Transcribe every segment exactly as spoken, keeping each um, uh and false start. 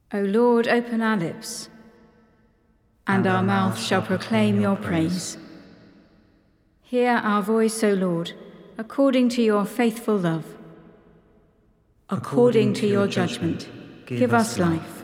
O Lord, open our lips, and, and our, our mouth shall proclaim your praise. praise. Hear our voice, O Lord, according to your faithful love. According, according to your judgment, judgment give, give us life. life.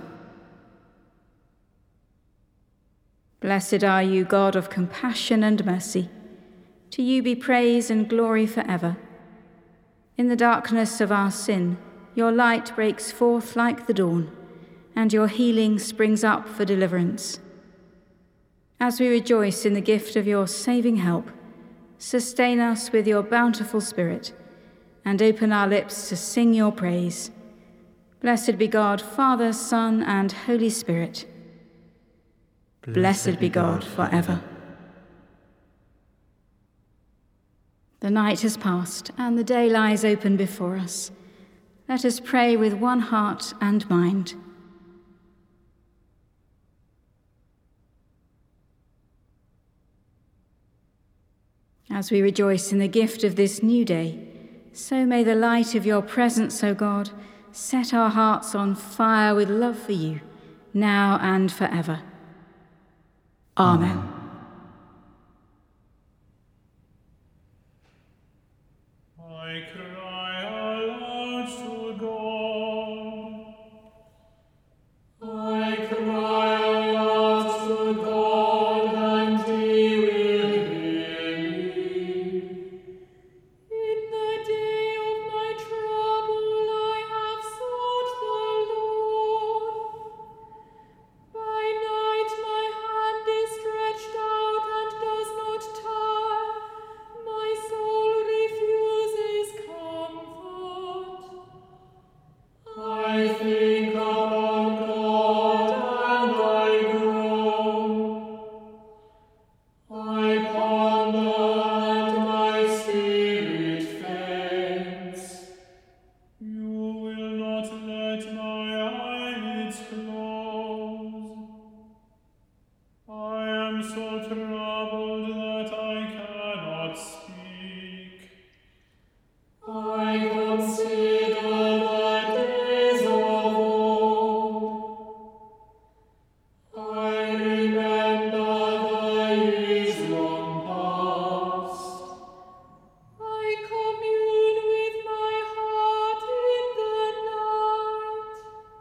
Blessed are you, God of compassion and mercy. To you be praise and glory forever. In the darkness of our sin, your light breaks forth like the dawn, and your healing springs up for deliverance. As we rejoice in the gift of your saving help, sustain us with your bountiful Spirit, and open our lips to sing your praise. Blessed be God, Father, Son, and Holy Spirit. Blessed, Blessed be God, God forever. The night has passed, and the day lies open before us. Let us pray with one heart and mind. As we rejoice in the gift of this new day, so may the light of your presence, O God, set our hearts on fire with love for you, now and forever. Amen. Amen. I cry aloud to God. I cry aloud to God, and he will hear me. In the day of my trouble I have sought the Lord. By night my hand is stretched out and does not tire. My soul refuses comfort. I think upon God and I groan. I ponder and my spirit faints. You will not let my eyelids close. I am so troubled that I cannot speak. I consider the days of old. I remember the years long past. I commune with my heart in the night.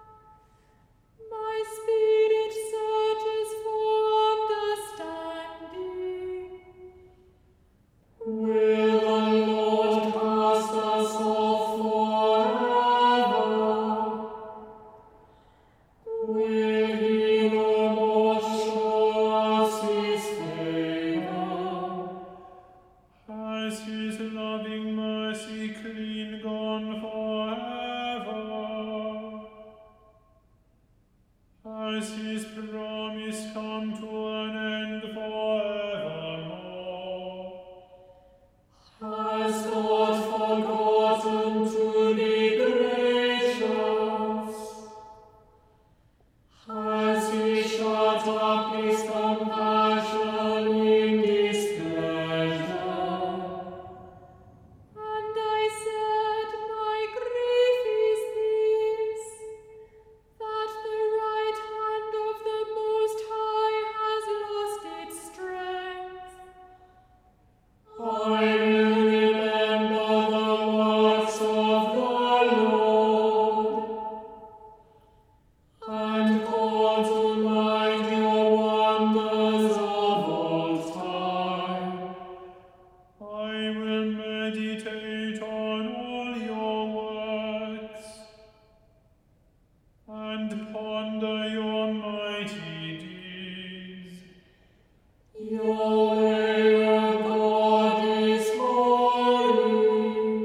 My spirit searches for understanding. Will the Lord cast us off forever? Will he no more show us his favor? Has his loving mercy clean gone forever? Has his promise come to an end forevermore? Has God forgotten to be gracious? Has he shut up his compassion in displeasure? And I said, my grief is this, that the right hand of the Most High has lost its strength. I will remember the works of the Lord, and call to mind your wonders of old time. I will meditate on all your works, and ponder your mighty deeds. Your way, O God, is holy.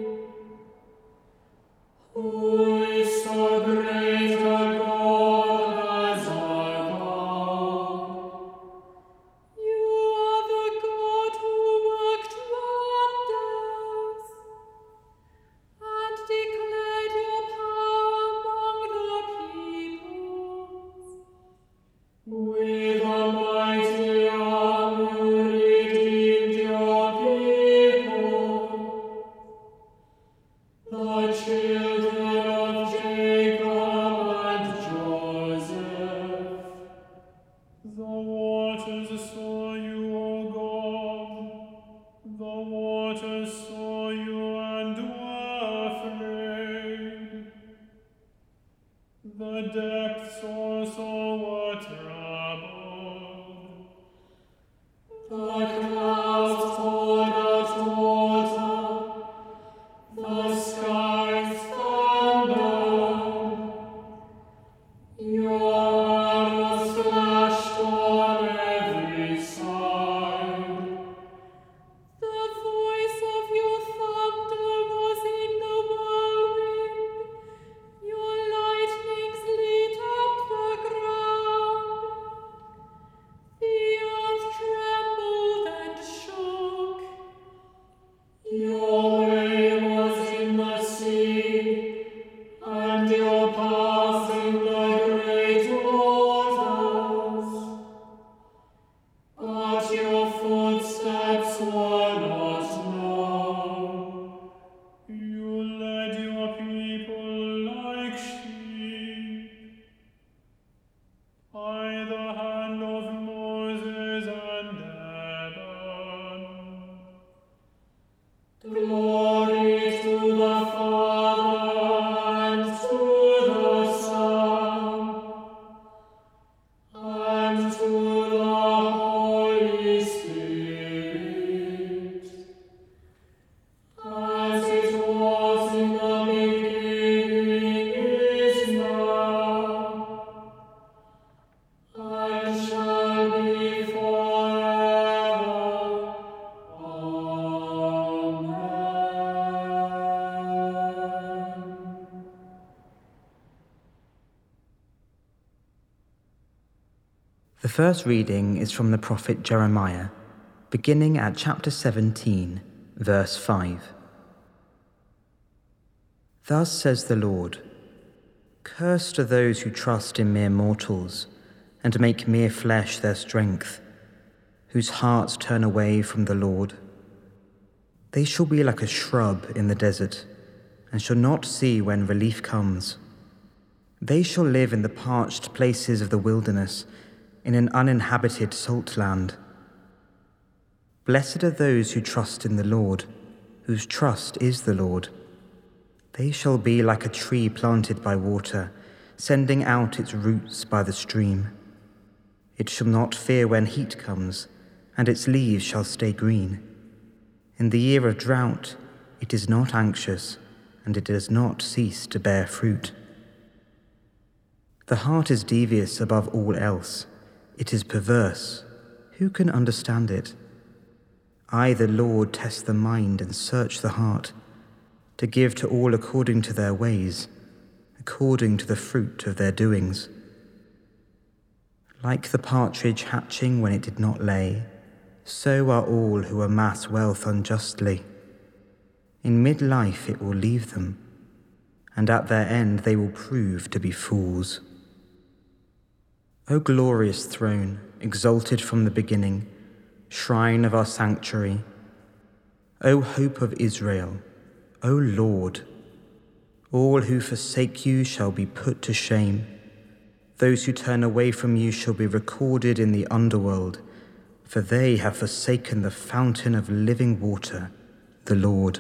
Who is so great a God as our God? You are the God who worked wonders and declared your power among the peoples. The depths also were troubled. The clouds poured out water. The skies thundered. Your word was flashed on every side. The voice of your thunder was in the whirlwind. Your lightnings lit up the ground. The earth trembled and shook. Your way was in the sea, and your path in the great waters. But your footsteps were not known. You led your people like sheep by the hand of Moses and Aaron. Glory to the Father and to the Son and to the Holy Spirit, as it was in the beginning, is now, and shall be forever. Amen. The first reading is from the prophet Jeremiah, beginning at chapter seventeen, verse five. Thus says the Lord, "Cursed are those who trust in mere mortals, and make mere flesh their strength, whose hearts turn away from the Lord. They shall be like a shrub in the desert, and shall not see when relief comes. They shall live in the parched places of the wilderness, in an uninhabited salt land. Blessed are those who trust in the Lord, whose trust is the Lord. They shall be like a tree planted by water, sending out its roots by the stream. It shall not fear when heat comes, and its leaves shall stay green. In the year of drought, it is not anxious, and it does not cease to bear fruit. The heart is devious above all else. It is perverse. Who can understand it? I, the Lord, test the mind and search the heart, to give to all according to their ways, according to the fruit of their doings. Like the partridge hatching when it did not lay, so are all who amass wealth unjustly. In mid-life it will leave them, and at their end they will prove to be fools. O glorious throne, exalted from the beginning, shrine of our sanctuary, O hope of Israel, O Lord, all who forsake you shall be put to shame. Those who turn away from you shall be recorded in the underworld, for they have forsaken the fountain of living water, the Lord.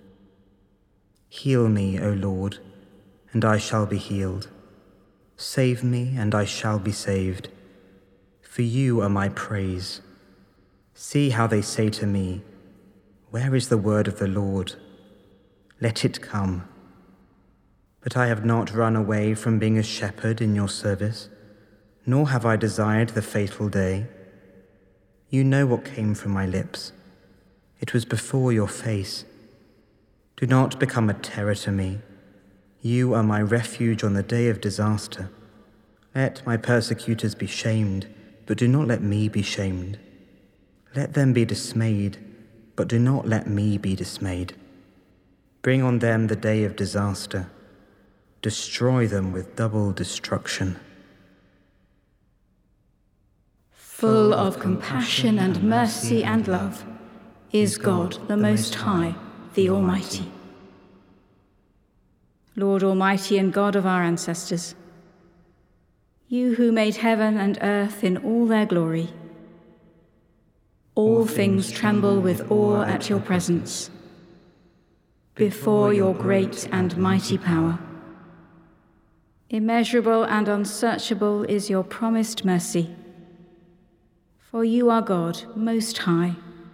Heal me, O Lord, and I shall be healed. Save me, and I shall be saved. For you are my praise. See how they say to me, "Where is the word of the Lord? Let it come." But I have not run away from being a shepherd in your service, nor have I desired the fatal day. You know what came from my lips. It was before your face. Do not become a terror to me. You are my refuge on the day of disaster. Let my persecutors be shamed, but do not let me be shamed. Let them be dismayed, but do not let me be dismayed. Bring on them the day of disaster. Destroy them with double destruction. Full of compassion and mercy and love is God, the Most High, the Almighty. Lord Almighty and God of our ancestors, you who made heaven and earth in all their glory, all things tremble with awe at your presence, before your great and mighty power. Immeasurable and unsearchable is your promised mercy, for you are God most high.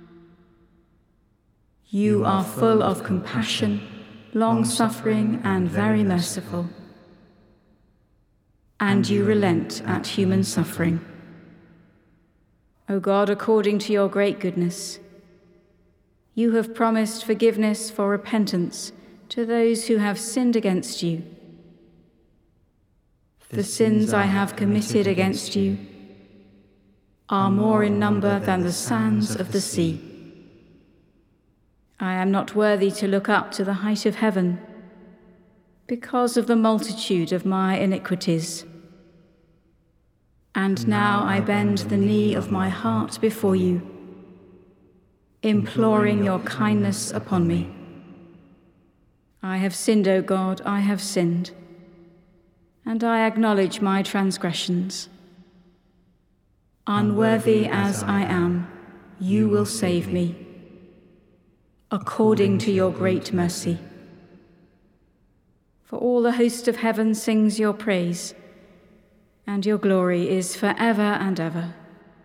You are full of compassion, long-suffering, and very merciful, and you relent at human suffering. O God, according to your great goodness, you have promised forgiveness for repentance to those who have sinned against you. The sins I have committed against you are more in number than the sands of the sea. I am not worthy to look up to the height of heaven because of the multitude of my iniquities. And now I bend the knee of my heart before you, imploring your kindness upon me. I have sinned, O God, I have sinned, and I acknowledge my transgressions. Unworthy as I am, you will save me, according to your great mercy. For all the host of heaven sings your praise, and your glory is forever and ever.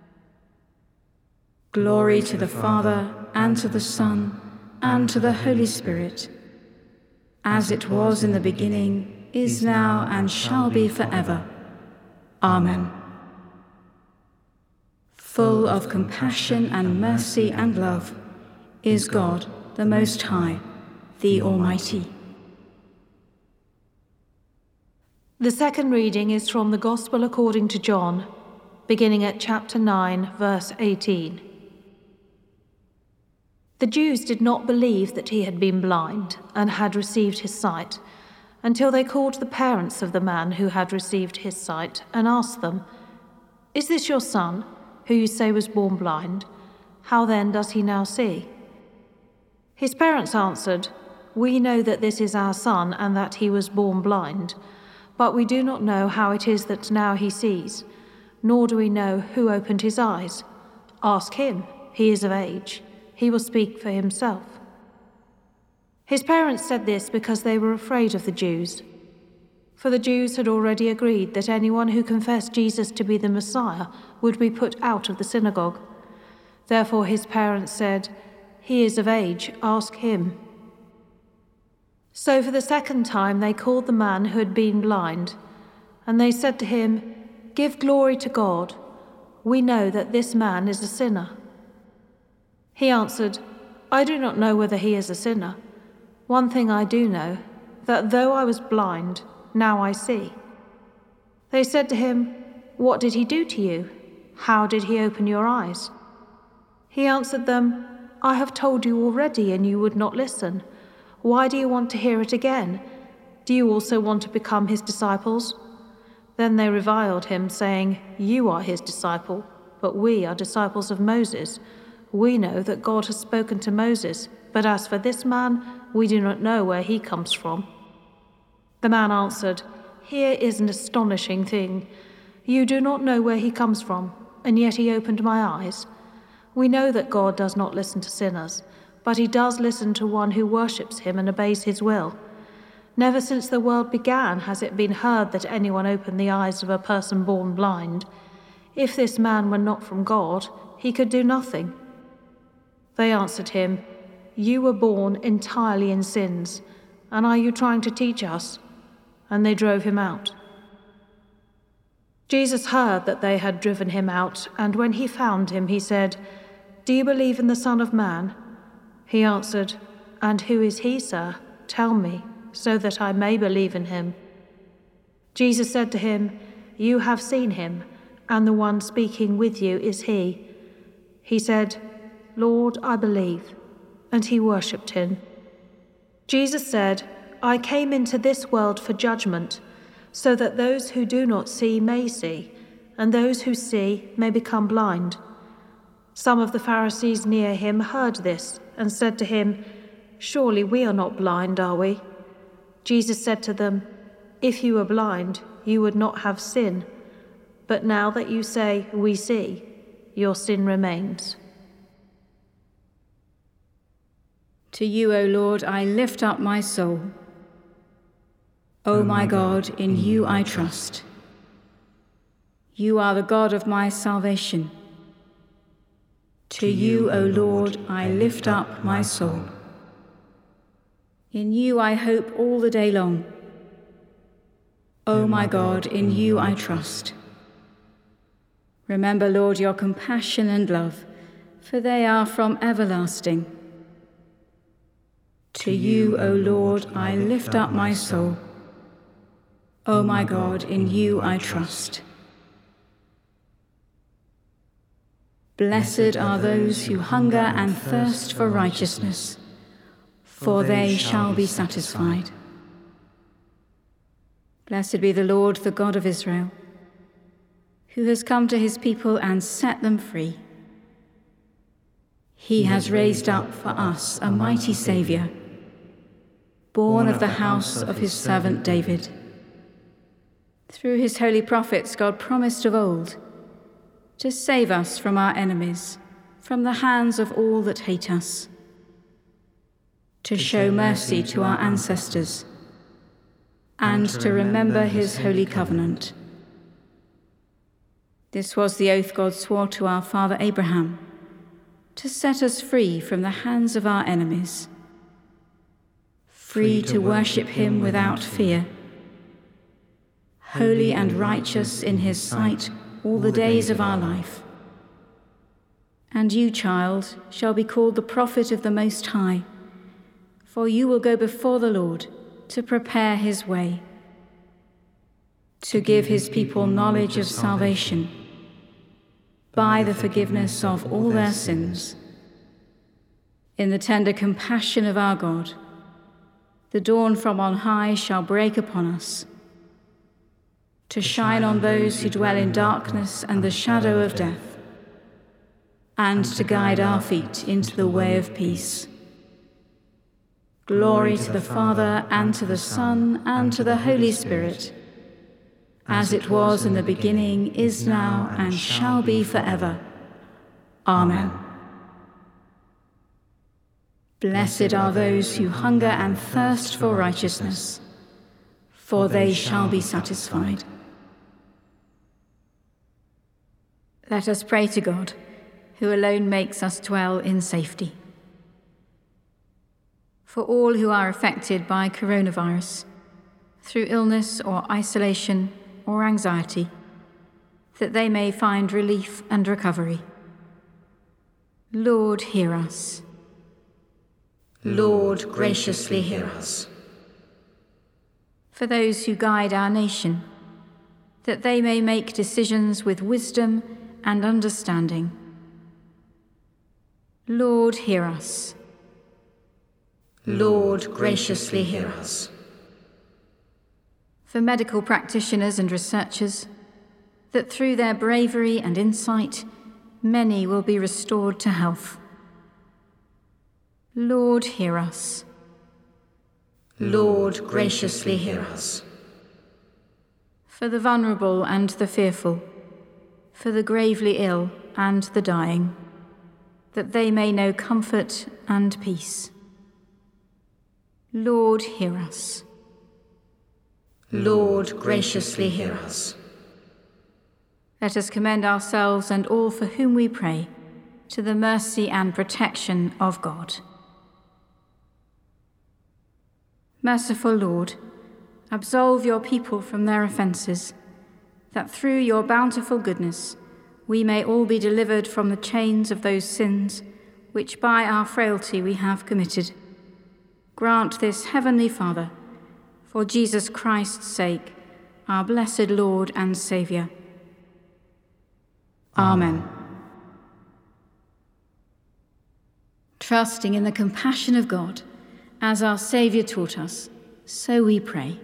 Glory to the Father, and to the Son, and to the Holy Spirit, as it was in the beginning, is now, and shall be forever. Amen. Full of compassion and mercy and love is God, the Most High, the Almighty. The second reading is from the Gospel according to John, beginning at chapter nine, verse eighteen. The Jews did not believe that he had been blind and had received his sight, until they called the parents of the man who had received his sight and asked them, "Is this your son, who you say was born blind? How then does he now see?" His parents answered, "We know that this is our son and that he was born blind, but we do not know how it is that now he sees, nor do we know who opened his eyes. Ask him, he is of age. He will speak for himself." His parents said this because they were afraid of the Jews. For the Jews had already agreed that anyone who confessed Jesus to be the Messiah would be put out of the synagogue. Therefore his parents said, "He is of age, ask him." So for the second time they called the man who had been blind, and they said to him, "Give glory to God. We know that this man is a sinner." He answered, "I do not know whether he is a sinner. One thing I do know, that though I was blind, now I see." They said to him, "What did he do to you? How did he open your eyes?" He answered them, "I have told you already, and you would not listen. Why do you want to hear it again? Do you also want to become his disciples?" Then they reviled him, saying, "You are his disciple, but we are disciples of Moses. We know that God has spoken to Moses, but as for this man, we do not know where he comes from." The man answered, "Here is an astonishing thing. You do not know where he comes from, and yet he opened my eyes. We know that God does not listen to sinners, but he does listen to one who worships him and obeys his will. Never since the world began has it been heard that anyone opened the eyes of a person born blind. If this man were not from God, he could do nothing." They answered him, "You were born entirely in sins, and are you trying to teach us?" And they drove him out. Jesus heard that they had driven him out, and when he found him, he said, "Do you believe in the Son of Man?" He answered, "And who is he, sir? Tell me, so that I may believe in him." Jesus said to him, "You have seen him, and the one speaking with you is he." He said, "Lord, I believe," and he worshipped him. Jesus said, "I came into this world for judgment, so that those who do not see may see, and those who see may become blind." Some of the Pharisees near him heard this and said to him, "Surely we are not blind, are we?" Jesus said to them, "If you were blind, you would not have sin. But now that you say, 'We see,' your sin remains." To you, O Lord, I lift up my soul. O my God, in you I trust. You are the God of my salvation. To you, O Lord, I lift up my soul. In you I hope all the day long. O my God, in you I trust. Remember, Lord, your compassion and love, for they are from everlasting. To you, O Lord, I lift up my soul. O my God, in you I trust. Blessed are those who hunger and thirst for righteousness, for they shall be satisfied. Blessed be the Lord, the God of Israel, who has come to his people and set them free. He has raised up for us a mighty Saviour, born of the house of his servant David. Through his holy prophets God promised of old to save us from our enemies, from the hands of all that hate us, to show mercy to our ancestors, and to remember his holy covenant. This was the oath God swore to our father Abraham, to set us free from the hands of our enemies, free to worship him without fear, holy and righteous in his sight all the days of our life. And you, child, shall be called the prophet of the Most High, for you will go before the Lord to prepare his way, to give his people knowledge of salvation by the forgiveness of all their sins. In the tender compassion of our God, the dawn from on high shall break upon us, to shine on those who dwell in darkness and the shadow of death, and to guide our feet into the way of peace. Glory to the Father, and to the Son, and to the Holy Spirit, as it was in the beginning, is now, and shall be forever. Amen. Blessed are those who hunger and thirst for righteousness, for they shall be satisfied. Let us pray to God, who alone makes us dwell in safety. For all who are affected by coronavirus, through illness or isolation or anxiety, that they may find relief and recovery. Lord, hear us. Lord, graciously hear us. For those who guide our nation, that they may make decisions with wisdom and understanding. Lord, hear us. Lord, graciously hear us. For medical practitioners and researchers, that through their bravery and insight, many will be restored to health. Lord, hear us. Lord, graciously hear us. For the vulnerable and the fearful, for the gravely ill and the dying, that they may know comfort and peace. Lord, hear us. Lord, graciously hear us. Let us commend ourselves and all for whom we pray to the mercy and protection of God. Merciful Lord, absolve your people from their offences, that through your bountiful goodness we may all be delivered from the chains of those sins which by our frailty we have committed. Grant this, Heavenly Father, for Jesus Christ's sake, our blessed Lord and Saviour. Amen. Trusting in the compassion of God, as our Saviour taught us, so we pray.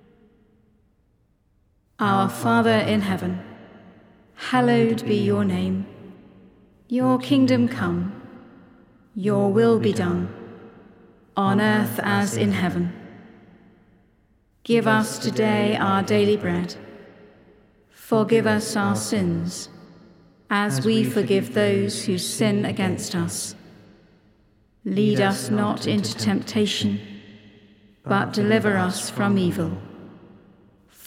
Our Father in heaven, hallowed be your name. Your kingdom come, your will be done, on earth as in heaven. Give us today our daily bread. Forgive us our sins, as we forgive those who sin against us. Lead us not into temptation, but deliver us from evil.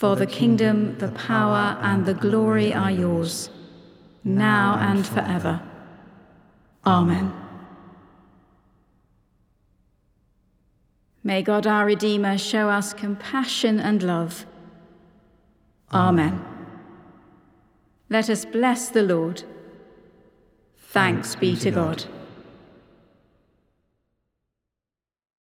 For the kingdom, the power, and the glory are yours, now and forever. Amen. May God our Redeemer show us compassion and love. Amen. Let us bless the Lord. Thanks be to God.